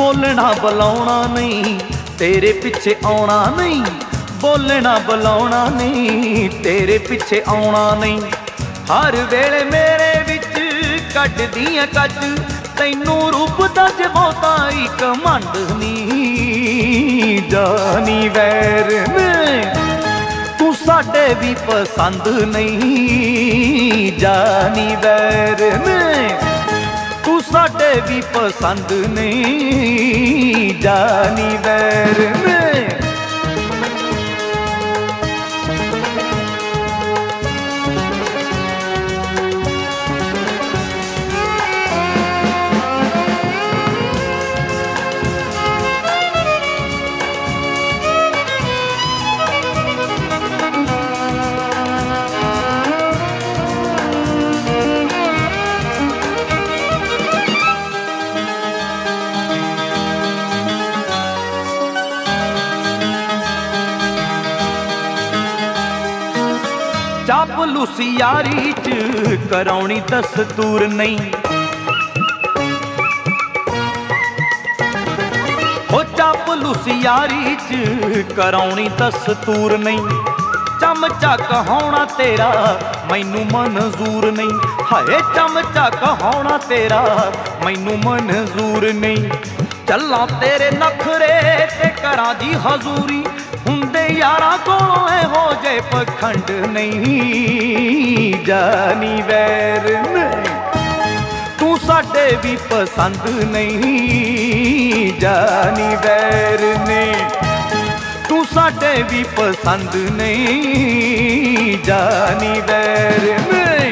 बोलना बुलाउणा नहीं तेरे पिछे आउणा नहीं, बोलना बुलाउणा नहीं तेरे पिछे आउणा नहीं। हर वेले मेरे विच कटदियां कच तैनू रूप दा ज बहुता ही घमंड नी। जानी वैर ने तू साडे भी पसंद नहीं, जानी वैर ने तू साडे भी पसंद नहीं, जानी वैर ने। चापलूसी यारी च कराउणी दस्तूर नहीं, हो चापलूसी यारी च कराउणी दस्तूर नहीं। चमचा कहाउणा तेरा मैनू मंजूर नहीं, हाय चमचा कहाउणा तेरा मैनू मंजूर नहीं। चला तेरे नखरे ते करा दी हजूरी, हुंदे यारा कोलों इहो जे पखंड नहीं, जानी वैर नहीं तू साडे भी पसंद नहीं, जानी वैर नहीं तू साडे भी पसंद नहीं, जानी वैर नहीं।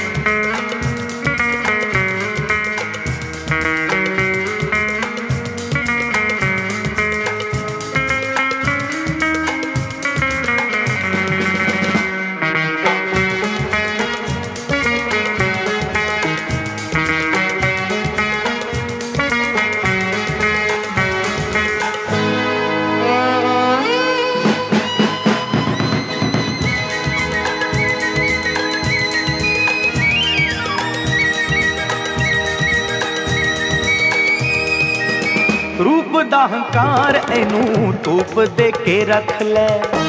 रूप दा हंकार एनू धूप दे के रख ले,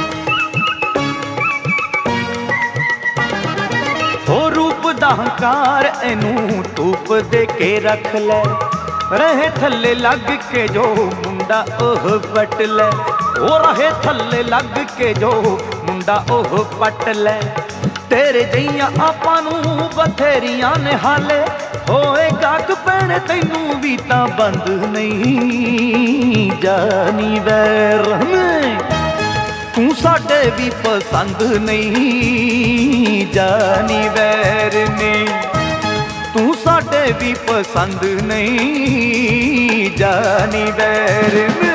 हो रूप दा हंकार एनू धूप दे के रख ले। रहे थल्ले लग के जो मुंडा ओह पट ले, ओ रहे थल्ले लग के जो मुंडा ओह पट ले। तेरे जइयां आपां नू बथेरियां ने हाले, होए गाक पैणे तैनू भी तां बंद नहीं, जानी वैर ने तू साडे भी पसंद नहीं, जानी वैर ने तू साडे भी पसंद नहीं, जानी वैर ने।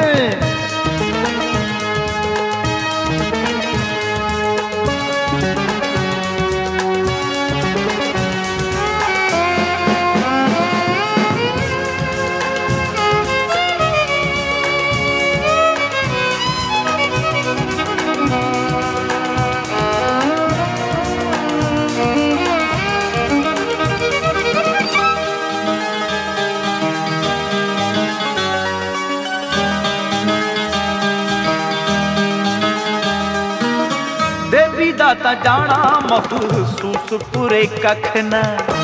देवी दा तां जाना महसूस पूरे कख न,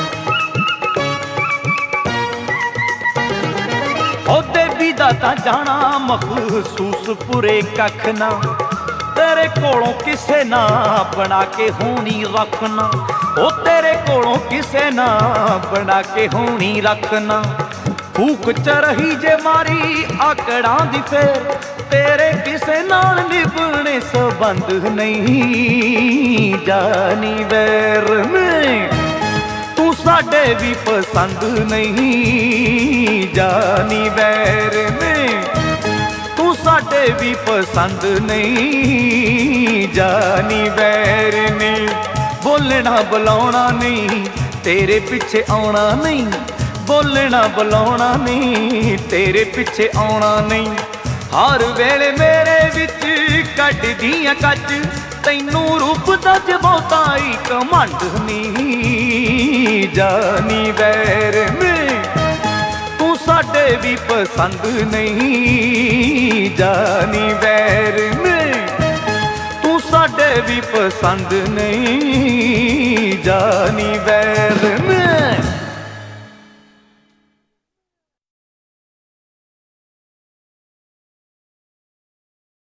ओ देवी दा तां जाना महसूस पूरे कख न। तेरे कोलों किसे ना बना के होनी रखना, ओ तेरे कोलों किसे ना बना के होनी रखना। फूक च रही जे मारी आकड़ां दी फेर, तेरे किसे नाल निभने संबंध नहीं, जानी वैर में तू साडे भी पसंद नहीं, जानी वैर में तू साडे भी पसंद नहीं, जानी वैर ने। बोलना बुलाउणा नहीं तेरे पिछे आउणा नहीं, बोलना बुलाउणा नहीं तेरे पिछे आउणा नहीं। हर वेले मेरे विच कटदियां कच तैनू रूप दा ज बहुता ही घमंड नी, जानी वैर में तू साडे भी पसंद नहीं जानी वैर नहीं, तू साडे भी पसंद नहीं जानी वैर नहीं।